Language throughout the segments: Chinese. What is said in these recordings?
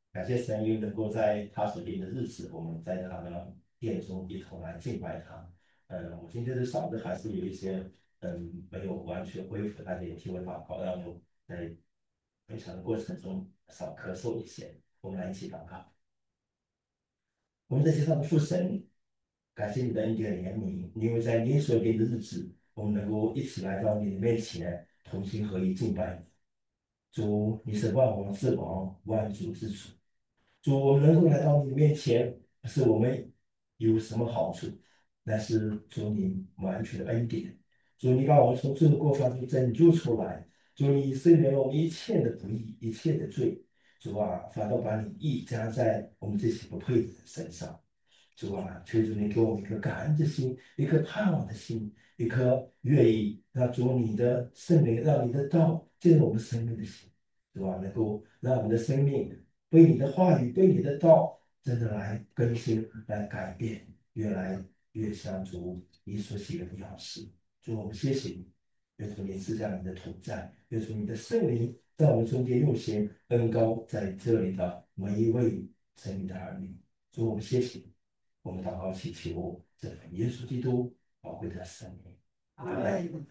感谢神，又能够在他所定的日子，我们在他的殿中一同来敬拜他。我今天的嗓子还是有一些没有完全恢复，大家也替我祷告，让我在分享的过程中少咳嗽一些。我们来一起祷告。我们在天上的父神，感谢你的恩典怜悯，因为在你所定的日子，我们能够一起来到你的面前，同心合一敬拜你。主，你是万王之王，万主之主。主，我们能够来到你的面前，不是我们有什么好处，乃是主你完全的恩典。主，你把我们从罪恶过犯中拯救出来。主，你赦免了我们一切的不义，一切的罪。主啊，反倒把你义加在我们这些不配的人身上。主啊，求主你给我们一颗感恩的心，一颗盼望的心，一颗愿意让主你的圣灵，让你的道进入我们生命的心，主啊，能够让我们的生命被你的话语、被你的道真的来更新、来改变，越来越像主你所喜悦的样式。主，我们谢谢你，愿主你赐下你的同在，愿主你的圣灵在我们中间运行，恩高在这里的每一位生命的儿女。主，我们谢谢你。我们祷告祈求这份耶稣基督宝贵的生命。阿门。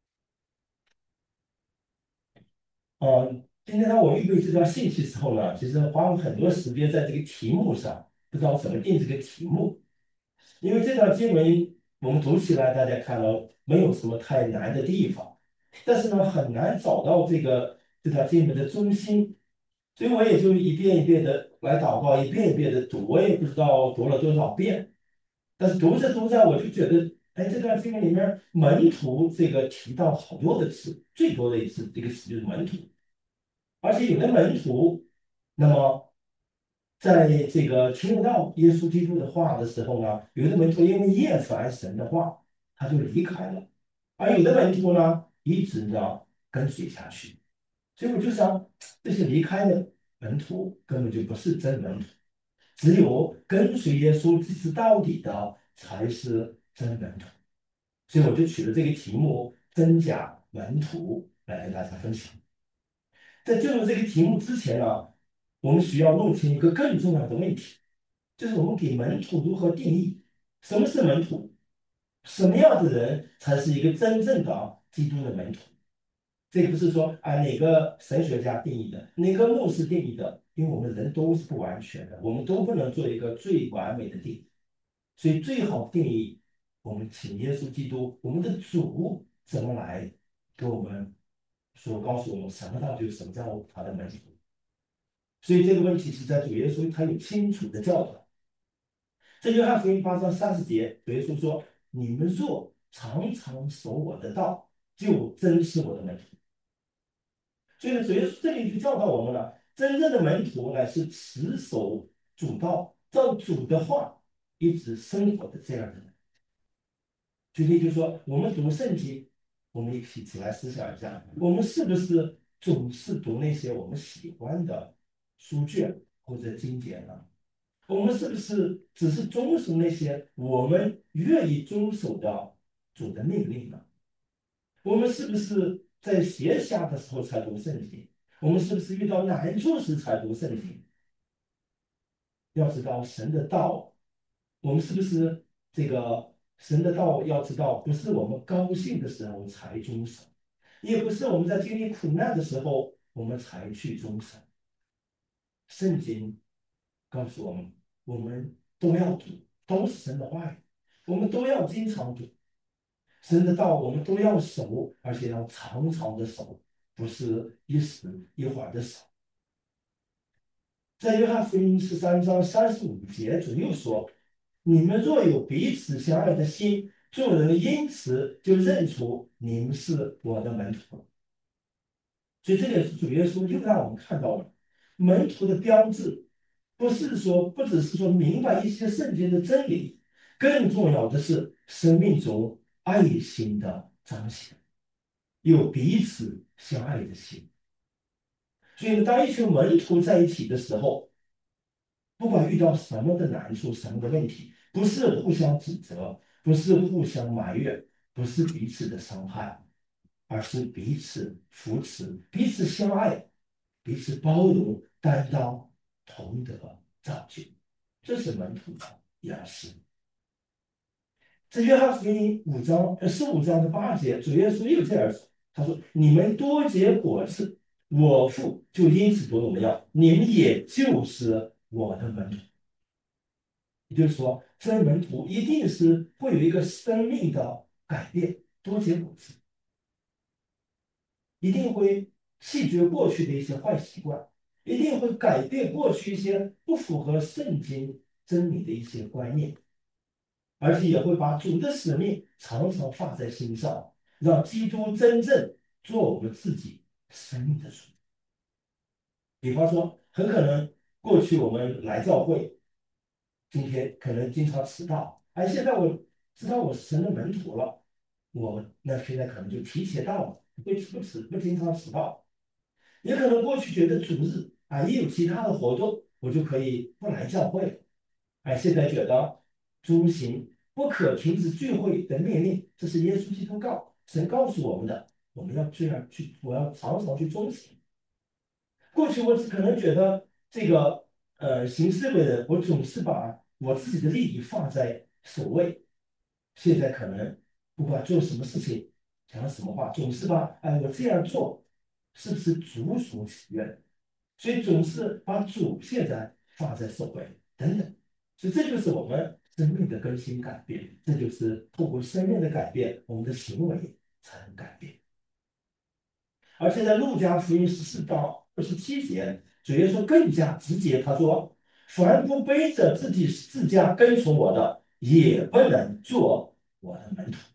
今天当我预备这段信息的时候呢，其实花了很多时间在这个题目上，不知道怎么定这个题目。因为这段经文我们读起来，大家看到没有什么太难的地方，但是呢，很难找到这段经文的中心，所以我也就一遍一遍的来祷告，一遍一遍的读，我也不知道读了多少遍。但是读着读着，我就觉得，哎，这段经文里面门徒这个提到好多的词，最多的一次这个词就是门徒，而且有的门徒，那么在这个听不到耶稣基督的话的时候呢，有的门徒因为厌烦神的话，他就离开了，而有的门徒呢，一直呢跟随下去。所以我就想，这些离开的门徒根本就不是真门徒。只有跟随耶稣支持到底的才是真门徒。所以我就取了这个题目“真假门徒”来跟大家分享。在进入这个题目之前呢，我们需要弄清一个更重要的问题，就是我们给门徒如何定义？什么是门徒？什么样的人才是一个真正的基督的门徒？这个不是说啊哪个神学家定义的，哪个牧师定义的，因为我们人都是不完全的，我们都不能做一个最完美的定义。所以最好定义，我们请耶稣基督，我们的主怎么来给我们说，告诉我们什么到底什么叫他的门徒。所以这个问题是在主耶稣他有清楚的教导。在约翰福音8章30节，主耶稣说：“你们若常常守我的道，就真是我的门徒。”所以呢，主耶稣这里就教导我们了，真正的门徒乃是持守主道，照主的话一直生活的这样的人。举例就是说，我们读圣经，我们一起来思想一下，我们是不是总是读那些我们喜欢的书卷或者经典呢？我们是不是只是遵守那些我们愿意遵守的主的命令呢？我们是不是在闲暇的时候才读圣经？我们是不是遇到难处时才读圣经？要知道神的道，我们是不是这个神的道？要知道，不是我们高兴的时候才遵守，也不是我们在经历苦难的时候我们才去遵守。圣经告诉我们，我们都要读，都是神的话语，我们都要经常读神的道，我们都要守，而且要常常的守，不是一时一会儿的守。在约翰福音13章35节左右说：“你们若有彼此相爱的心，众人因此就认出你们是我的门徒。”所以这也是主耶稣又让我们看到了门徒的标志，不只是说明白一些圣经的真理，更重要的是生命中爱心的彰显，有彼此相爱的心。所以，当一群门徒在一起的时候，不管遇到什么的难处、什么的问题，不是互相指责，不是互相埋怨，不是彼此的伤害，而是彼此扶持、彼此相爱、彼此包容、担当。 同得造就，这是门徒的样式。在约翰福音15章的8节，主耶稣又这样说：他说：“你们多结果子，我父就因此多荣耀，你们也就是我的门徒。”也就是说，这些门徒一定是会有一个生命的改变，多结果子，一定会弃绝过去的一些坏习惯，一定会改变过去一些不符合圣经真理的一些观念。而且也会把主的使命常常放在心上，让基督真正做我们自己生命的主。比方说，很可能过去我们来教会，今天可能经常迟到，哎，现在我知道我是神的门徒了，我那现在可能就提前到了，不经常迟到。也可能过去觉得主日啊也有其他的活动，我就可以不来教会。哎，现在觉得遵行不可停止聚会的命令，这是耶稣基督神告诉我们的，我们要这样去，我要常常去遵行。过去我只可能觉得这个行事为人，我总是把我自己的利益放在首位。现在可能不管做什么事情，讲什么话，总是把哎我这样做是不是主所喜悦？所以总是把主现在放在首位等等。所以这就是我们生命的更新改变，这就是透过生命的改变，我们的行为才能改变。而且在路加福音14章27节，主耶稣更加直接，他说：“凡不背着自己十字架跟从我的，也不能做我的门徒。”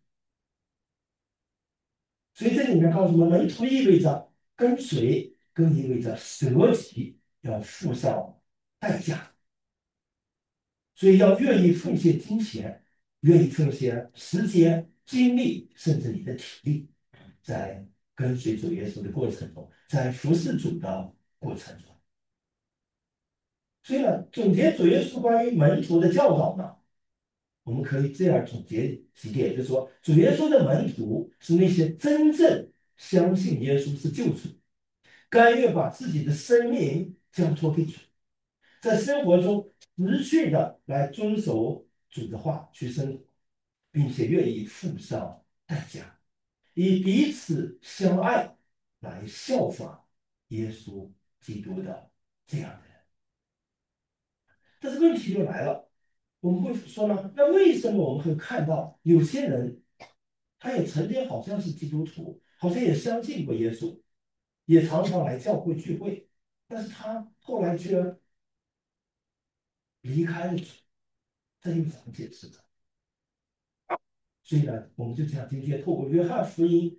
所以这里面告诉我们，门徒意味着跟随，更意味着舍己，要付上代价。所以要愿意奉献金钱，愿意奉献时间、精力，甚至你的体力，在跟随主耶稣的过程中，在服侍主的过程中。所以呢，总结主耶稣关于门徒的教导呢，我们可以这样总结几点，就是说，主耶稣的门徒是那些真正相信耶稣是救主，甘愿把自己的生命交托给主，在生活中持续的来遵守主的话去生活，并且愿意付上代价，以彼此相爱来效仿耶稣基督的这样的人。但是问题就来了，我们会说呢，那为什么我们会看到有些人，他也曾经好像是基督徒，好像也相信过耶稣，也常常来教会聚会，但是他后来却离开了主，这又怎么解释呢？所以呢，我们就讲今天透过约翰福音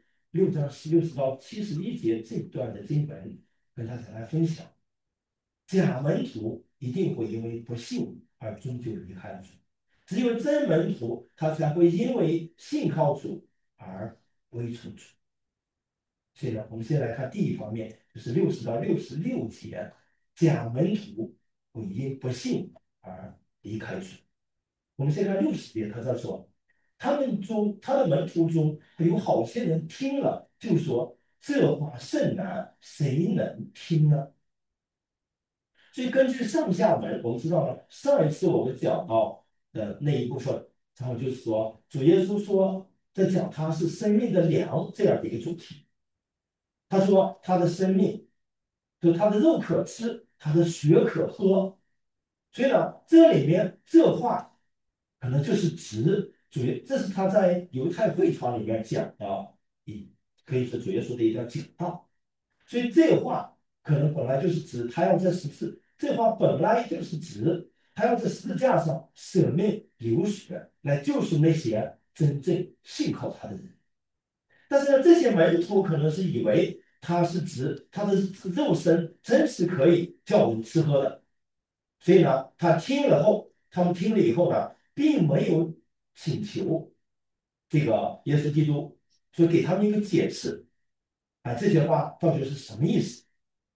6章60到71节这段的经文，跟大家来分享。假门徒一定会因为不信而终究离开主，只有真门徒，他才会因为信靠主而归从主。所以呢，我们先来看第一方面，就是60到66节，假门徒会因不信而离开主。我们先看60节，他这说，他的门徒中有好些人听了，就说这话甚难，谁能听呢？所以根据上下文，我们知道呢，上一次我们讲到的那一部分，然后就是说，主耶稣说在讲他是生命的粮这样的一个主题。他说他的生命，就他的肉可吃，他的血可喝。所以呢，这里面这话可能就是指这是他在犹太会堂里面讲的，可以说主耶稣的一段讲道。所以这话可能本来就是指他要在十字，这话本来就是指他要在十字架上舍命流血来救赎那些真正信靠他的人。但是呢，这些门徒可能是以为他是指他的肉身真是可以叫人吃喝的，所以呢，他们听了以后呢，并没有请求这个耶稣基督说给他们一个解释，啊，这些话到底是什么意思？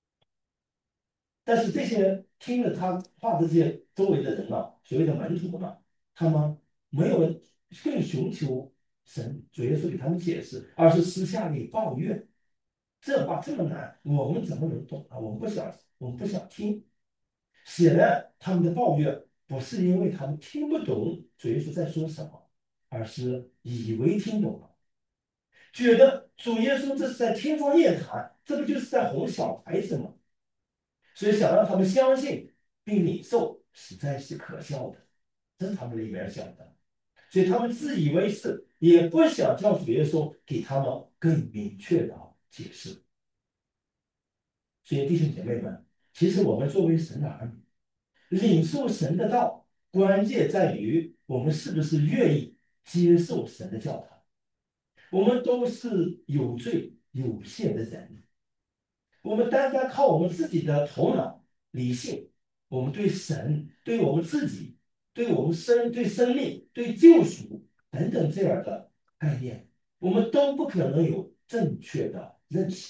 但是这些听了他话的这些周围的人呢，所谓的门徒呢，他们没有人更寻求主耶稣给他们解释，而是私下里抱怨，这话这么难，我们怎么能懂啊？我们不想听。 显然，他们的抱怨不是因为他们听不懂主耶稣在说什么，而是以为听懂了，觉得主耶稣这是在天方夜谭，这不就是在哄小孩子吗？所以想让他们相信并领受，实在是可笑的。这是他们里面想的，所以他们自以为是，也不想叫主耶稣给他们更明确的解释。所以弟兄姐妹们，其实我们作为神的儿女，领受神的道，关键在于我们是不是愿意接受神的教导。我们都是有罪有限的人，我们单单靠我们自己的头脑、理性，我们对神、对我们自己、对我们对生命、对救赎等等这样的概念，我们都不可能有正确的认识。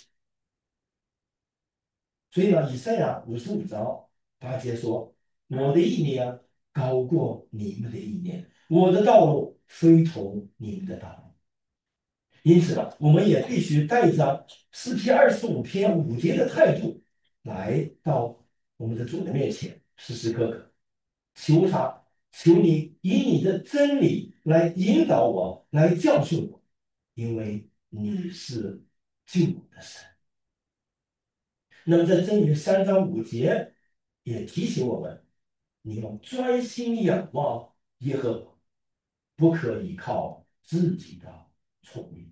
所以呢，以赛亚55章8节说：“我的意念高过你们的意念，我的道路非同你们的道路。”因此呢，我们也必须带着诗篇25篇5节的态度来到我们的主的面前，时时刻刻求他，求你以你的真理来引导我，来教训我，因为你是救我的神。那么在箴言3章5节也提醒我们，你要专心仰望耶和华，不可依靠自己的聪明。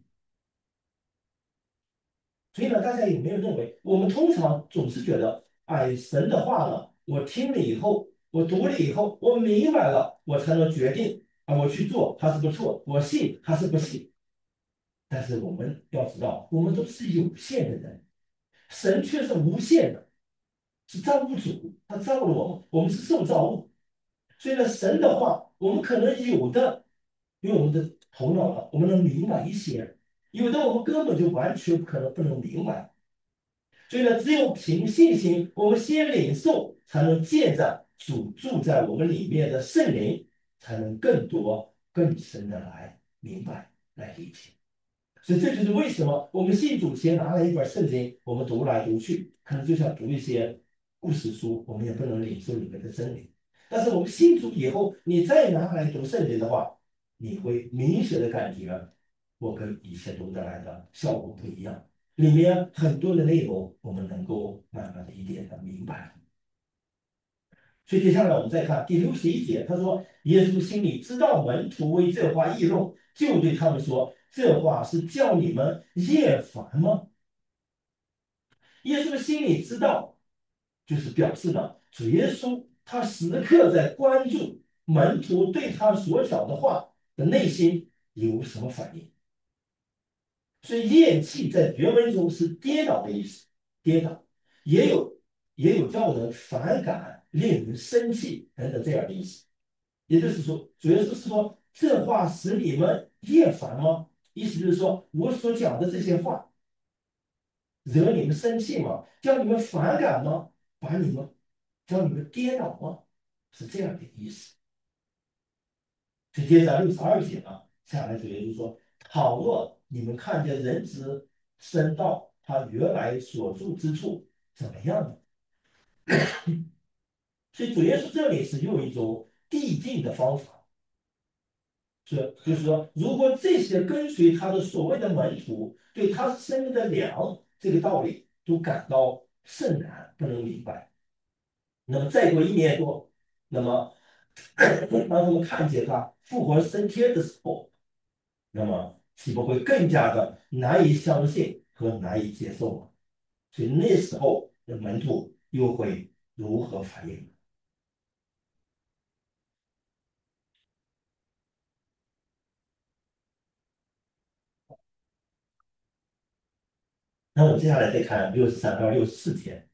所以呢，大家有没有认为，我们通常总是觉得，哎，神的话呢，我听了以后，我读了以后，我明白了，我才能决定啊，我去做还是不做，我信还是不信。但是我们要知道，我们都是有限的人，神却是无限的，是造物主，他造了我们，我们是受造物。所以呢，神的话，我们可能有的用我们的头脑呢，我们能明白一些，有的我们根本就完全可能不能明白。所以呢，只有凭信心，我们先领受，才能见证主住在我们里面的圣灵，才能更多、更深的来明白、来理解。所以这就是为什么我们信主前拿了一本圣经，我们读来读去，可能就像读一些故事书，我们也不能领受里面的真理。但是我们信主以后，你再拿来读圣经的话，你会明显的感觉，我跟以前读的来的效果不一样。里面很多的内容，我们能够慢慢的一点的明白。所以接下来我们再看第61节，他说：“耶稣心里知道门徒为这话议论，就对他们说：这话是叫你们厌烦吗？”耶稣心里知道，就是表示呢，主耶稣他时刻在关注门徒对他所讲的话的内心有什么反应。所以厌弃在原文中是跌倒的意思，跌倒也有叫人反感、令人生气等等这样的意思。也就是说，主要是说这话使你们厌烦吗？意思就是说我所讲的这些话惹你们生气吗？叫你们反感吗？叫你们跌倒吗？是这样的意思。紧接着62节呢，下来主耶稣说：倘若你们看见人子升到他原来所住之处，怎么样呢？所以主耶稣这里是用一种递进的方法，就是说，如果这些跟随他的所谓的门徒对他生命的粮这个道理都感到甚难，不能明白，那么再过1年多，那么当他们看见他复活升天的时候，那么岂不会更加的难以相信和难以接受吗？所以那时候的门徒又会如何反应？那我们接下来再看63到64节。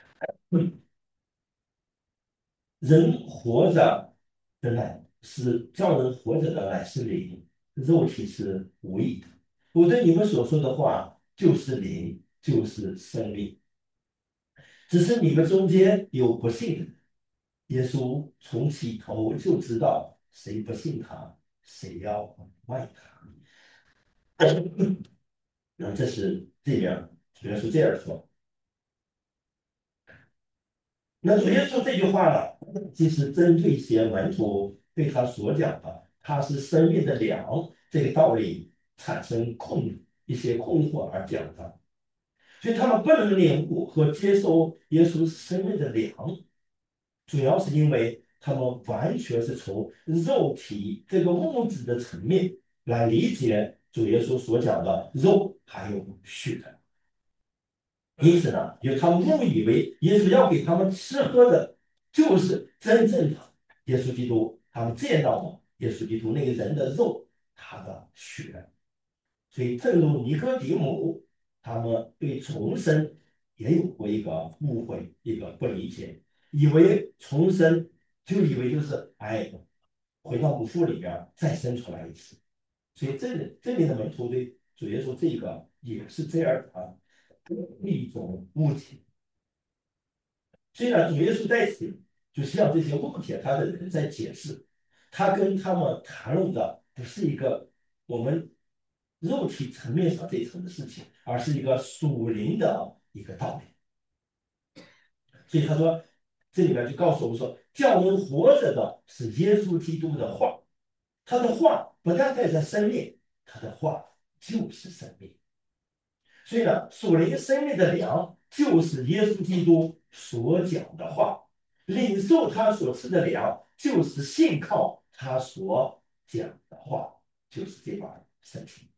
人活着的乃是叫人活着的乃是灵，肉体是无益的。我对你们所说的话就是灵，就是生命。只是你们中间有不信的人。耶稣从起头就知道谁不信他，谁要卖他。那这是这样，主要是这样说。 那主耶稣这句话呢，其实针对一些门徒对他所讲的，他是生命的粮这个道理产生一些困惑而讲的，所以他们不能领悟和接受耶稣是生命的粮，主要是因为他们完全是从肉体这个物质的层面来理解主耶稣所讲的肉还有血的。因此呢，就他们误以为耶稣要给他们吃喝的，就是真正的耶稣基督，他们见到的耶稣基督那个人的肉，他的血。所以，正如尼哥底母，他们对重生也有过一个误会，一个不理解，以为重生以为就是回到母腹里边再生出来一次。所以这里的门徒对主耶稣这个也是这样的一种误解。所以呢，主耶稣在此就向这些误解他的人在解释，他跟他们谈论的不是一个我们肉体层面上这一层的事情，而是一个属灵的一个道理。所以他说，这里面就告诉我们说，叫人活着的是耶稣基督的话，他的话不但带着生命，他的话就是生命。所以呢，属灵生命的粮就是耶稣基督所讲的话，领受他所吃的粮就是信靠他所讲的话，就是这把身体。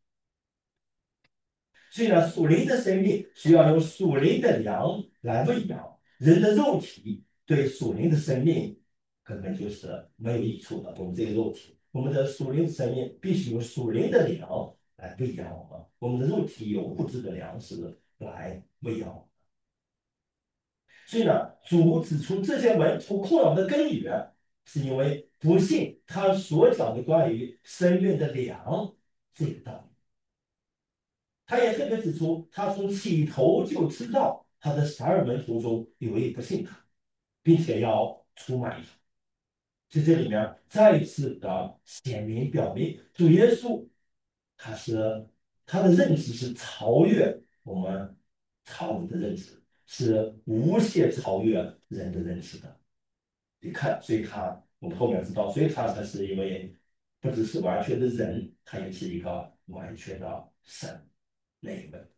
所以呢，属灵的生命需要用属灵的粮来喂养，人的肉体对属灵的生命根本就是没有益处的。我们这个肉体，我们的属灵生命必须用属灵的粮来喂养我们，我们的肉体有物质的粮食来喂养我们。所以呢，主指出这些门徒困扰的根源，是因为不信他所讲的关于生命的粮这个道理。他也特别指出，他从起头就知道他的12门徒中有一不信他，并且要出卖他。在这里面再一次的显明表明，主耶稣他是他的认知是超越我们常人的认知，是无限超越人的认知的。你看，所以我们后面知道，所以他才是因为不只是完全的人，他也是一个完全的神那一位。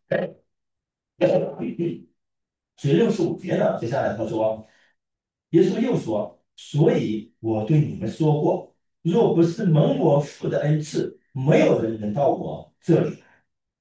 所以65节呢，接下来他说，耶稣又说，所以我对你们说过，若不是蒙我父的恩赐，没有人能到我这里来。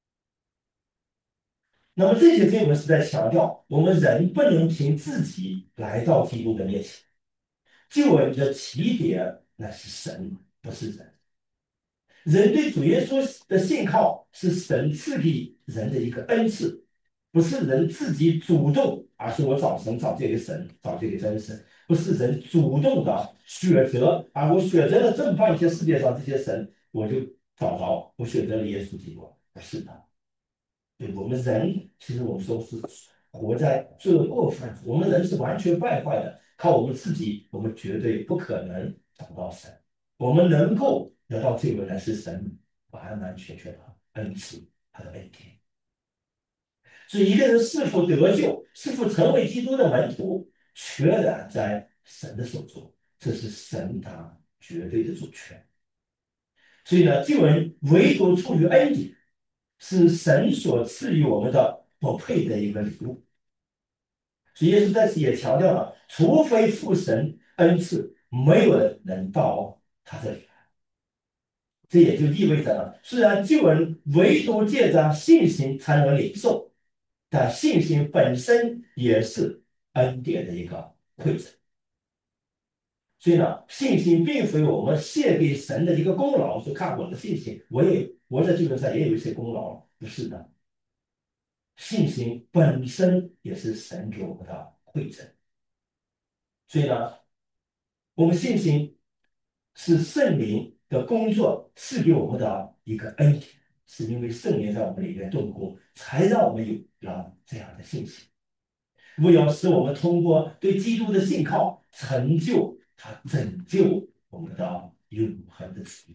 那么这些经文是在强调，我们人不能凭自己来到基督的面前，救恩的起点那是神，不是人。人对主耶稣的信靠是神赐给人的一个恩赐，不是人自己主动，而是我找神，找这个神，找这个真神，不是人主动的选择，而我选择了这么半天世界上这些神，我就找着，我选择了耶稣基督，不是的。对我们人，其实我们说是活在罪恶范畴，我们人是完全败坏的，靠我们自己，我们绝对不可能找到神。我们能够得到这个人是神完完全全的恩赐，他的恩典。所以，一个人是否得救，是否成为基督的门徒，全然在神的手中，这是神他绝对的主权。所以呢，救人唯独出于恩典，是神所赐予我们的不配的一个礼物。所以耶稣在此也强调了，除非父神恩赐，没有人能到他这里来。这也就意味着呢，虽然救人唯独借着信心才能领受，但信心本身也是恩典的一个馈赠。所以呢，信心并非我们献给神的一个功劳，说看我的信心，我在基本上也有一些功劳，不是的。信心本身也是神给我们的馈赠。所以呢，我们信心是圣灵的工作赐给我们的一个恩典，是因为圣灵在我们里面动工，才让我们有了这样的信心。为要使我们通过对基督的信靠，成就他拯救我们的永恒的旨意。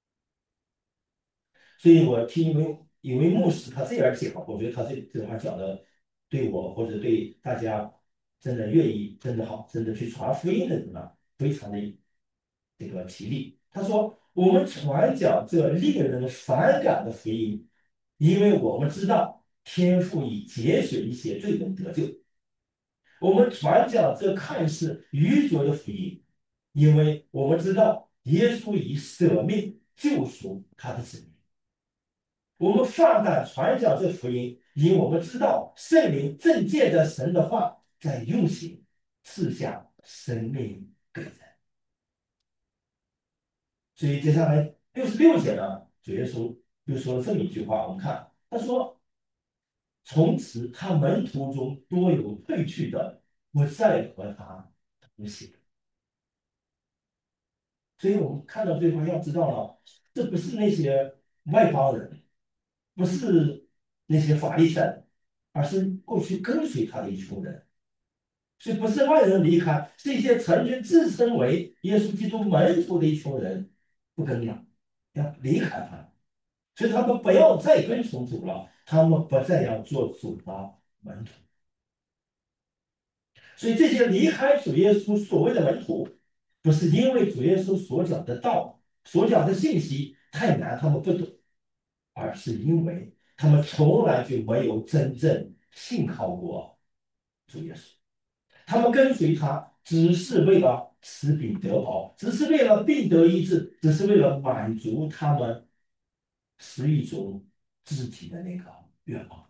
所以我听一位牧师他这样讲，我觉得他这话讲的对我或者对大家真的愿意，真的好，真的去传福音的人啊，非常的这个齐力。他说：“我们传讲这令人反感的福音，因为我们知道天父已节选一些罪人得救。我们传讲这看似愚拙的福音，因为我们知道耶稣已舍命救赎他的子民。我们放胆传讲这福音，因为我们知道圣灵正借着神的话在运行，赐下生命给人。”所以接下来66节呢，主耶稣又说了这么一句话，我们看他说：“从此他门徒中多有退去的，不再和他同行。”所以我们看到这句话，要知道了，这不是那些外邦人，不是那些法利赛人，而是过去跟随他的一群人。所以不是外人离开，是一些曾经自称为耶稣基督门徒的一群人不跟了，要离开他。所以他们不要再跟从主了，他们不再要做主的门徒。所以这些离开主耶稣所谓的门徒，不是因为主耶稣所讲的道、所讲的信息太难，他们不懂，而是因为他们从来就没有真正信靠过主耶稣。他们跟随他，只是为了吃饼得饱，只是为了病得医治，只是为了满足他们食欲中自己的那个愿望。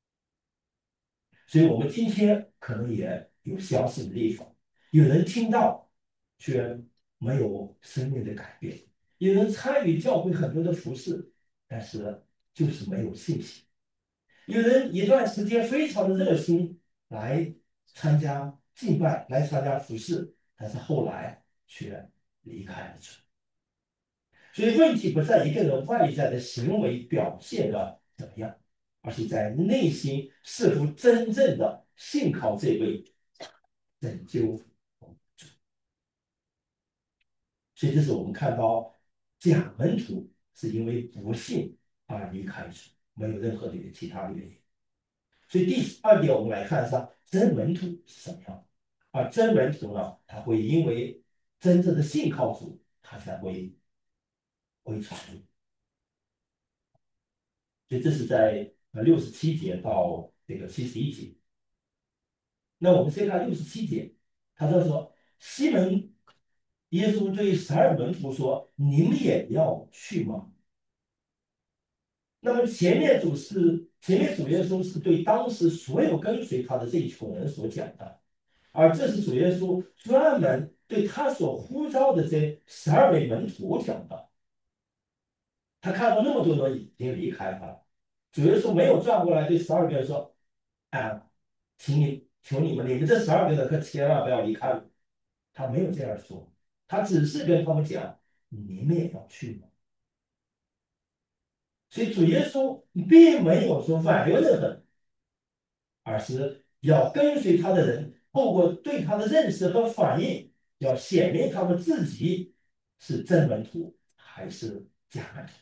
所以，我们今天可能也有相似的地方，有人听到却没有生命的改变，有人参与教会很多的服饰，但是就是没有信心。有人一段时间非常的热心来参加敬拜，来参加服饰，但是后来却离开了主。所以问题不在一个人外在的行为表现的怎么样，而是在内心是否真正的信靠这位拯救。所以这是我们看到假门徒是因为不信而离开主，没有任何的其他的原因。所以第二点，我们来看一下真门徒是什么样。而真门徒呢，他会因为真正的信靠主，他才会传入。所以这是在67节到这个71节。那我们先看67节，他就说：西门，耶稣对12门徒说：你们也要去吗？那么前面主耶稣是对当时所有跟随他的这一群人所讲的。而这是主耶稣专门对他所呼召的这12位门徒讲的。他看到那么多人已经离开他了，主耶稣没有转过来对12个人说：“啊，求你们，你们这12个人可千万不要离开我。”他没有这样说，他只是跟他们讲：你们也要去吗？所以主耶稣并没有说挽留任何人，而是要跟随他的人，透过对他的认识和反应，要显明他们自己是真门徒还是假门徒。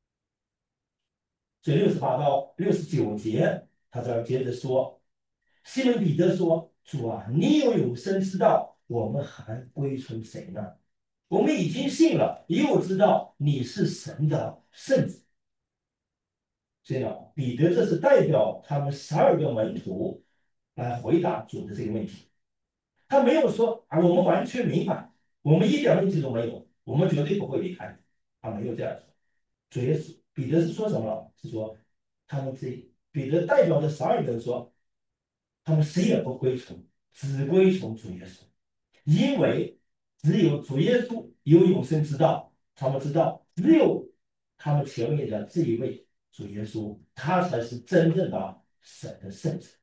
所以68到69节，他这儿接着说：西门彼得说：主啊，你有永生之道，我们还归从谁呢？我们已经信了，又知道你是神的圣子。这样，彼得这是代表他们12个门徒来回答主的这个问题。他没有说啊，我们完全明白，我们一点问题都没有，我们绝对不会离开你。他没有这样说。主耶稣彼得是说什么？是说他们彼得代表着12个人说，他们谁也不归从，只归从主耶稣，因为只有主耶稣有永生之道，他们知道只有他们前面的这一位主耶稣，他才是真正的神的圣子。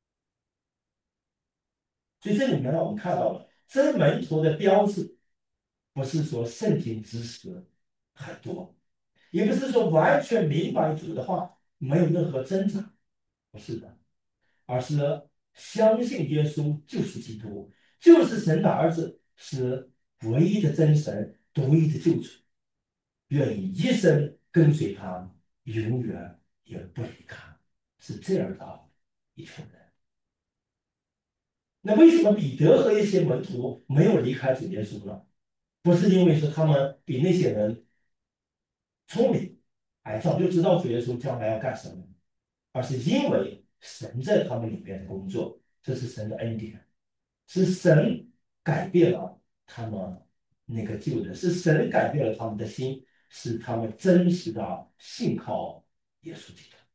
所以这里面呢，我们看到了真门徒的标志，不是说圣经知识很多，也不是说完全明白主的话，没有任何挣扎，不是的，而是相信耶稣就是基督，就是神的儿子，是唯一的真神，独一的救主，愿意一生跟随他，永远也不离开，是这样的一群人。 那为什么彼得和一些门徒没有离开主耶稣呢？不是因为说他们比那些人聪明，哎，早就知道主耶稣将来要干什么，而是因为神在他们里面的工作，这是神的恩典，是神改变了他们那个旧人，是神改变了他们的心，使他们真实的信靠耶稣基督。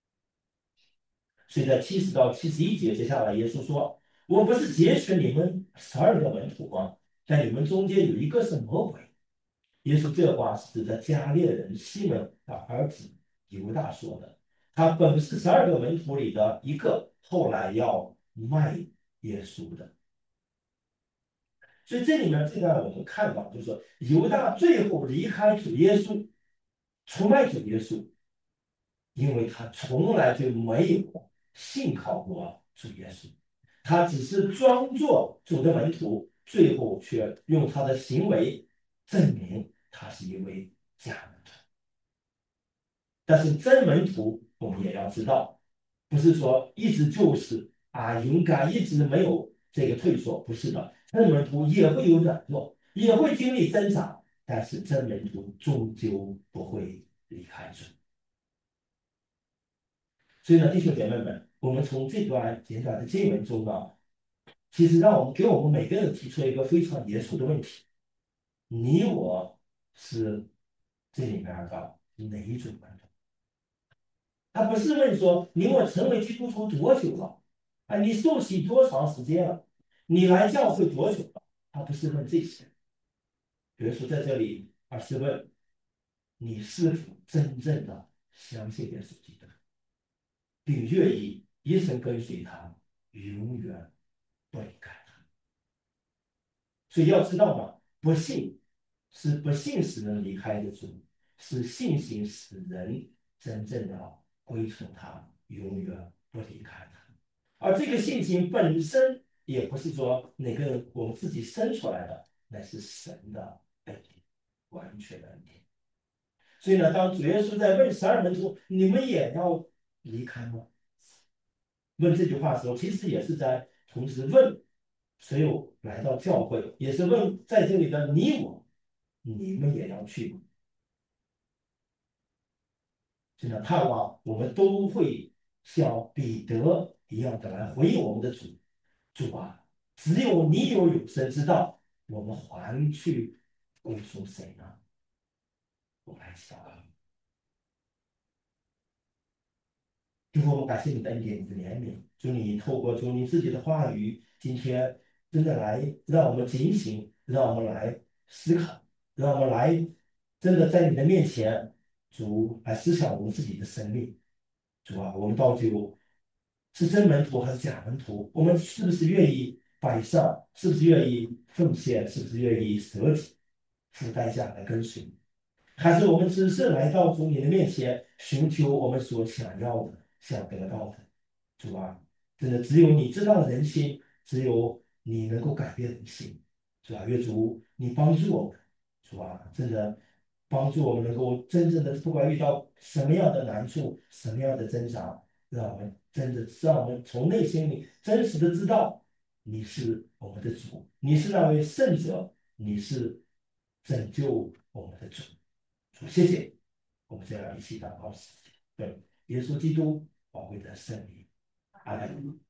所以在70到71节，接下来耶稣说：“我不是拣选你们12个门徒吗？在你们中间有一个是魔鬼。”耶稣这话是指着加列人西门的儿子犹大说的。他本是12个门徒里的一个，后来要卖耶稣的。所以这里面这段我们看到，就是说犹大最后离开主耶稣，出卖主耶稣，因为他从来就没有信靠过主耶稣，他只是装作主的门徒，最后却用他的行为证明他是一位假门徒。但是真门徒我们也要知道，不是说一直就是勇敢，一直没有这个退缩，不是的，真门徒也会有软弱，也会经历挣扎，但是真门徒终究不会离开主。所以呢，弟兄姐妹们，我们从这段简短的经文中呢，其实给我们每个人提出一个非常严肃的问题：你我是这里面的哪一种门徒？他不是问说你我成为基督徒多久了，你受洗多长时间了，你来教会多久了？他不是问这些，比如说在这里，而是问你是否真正的相信耶稣基督，并愿意一生跟随他，永远不离开他。所以要知道嘛，不信使人离开的主，是信心使人真正的归从他，永远不离开他。而这个信心本身也不是说哪个人我们自己生出来的，那是神的恩典，完全的恩典。所以呢，当主耶稣在问12门徒：“你们也要离开吗？”问这句话的时候，其实也是在同时问所有来到教会，也是问在这里的你我，你们也要去吗？真的盼望我们都会像彼得一样的来回应我们的主。主啊，只有你有永生之道，我们还去归属谁呢？我们来祷告。主，我们感谢你的恩典，你的怜悯。祝你透过你自己的话语，今天真的来让我们警醒，让我们来思考，让我们来真的在你的面前，主来思想我们自己的生命。主啊，我们到底是真门徒还是假门徒？我们是不是愿意摆上？是不是愿意奉献？是不是愿意舍己、付代价来跟随？还是我们只是来到主你的面前，寻求我们所想要的、想得到的？主啊，真的只有你知道人心，只有你能够改变人心。主啊，愿主你帮助我们，主啊，真的帮助我们能够真正的，不管遇到什么样的难处、什么样的挣扎，让我们真的让我们从内心里真实的知道你是我们的主，你是那位圣者，你是拯救我们的主。主，谢谢，我们这样一起祷告，对耶稣基督宝贵的圣名，阿门。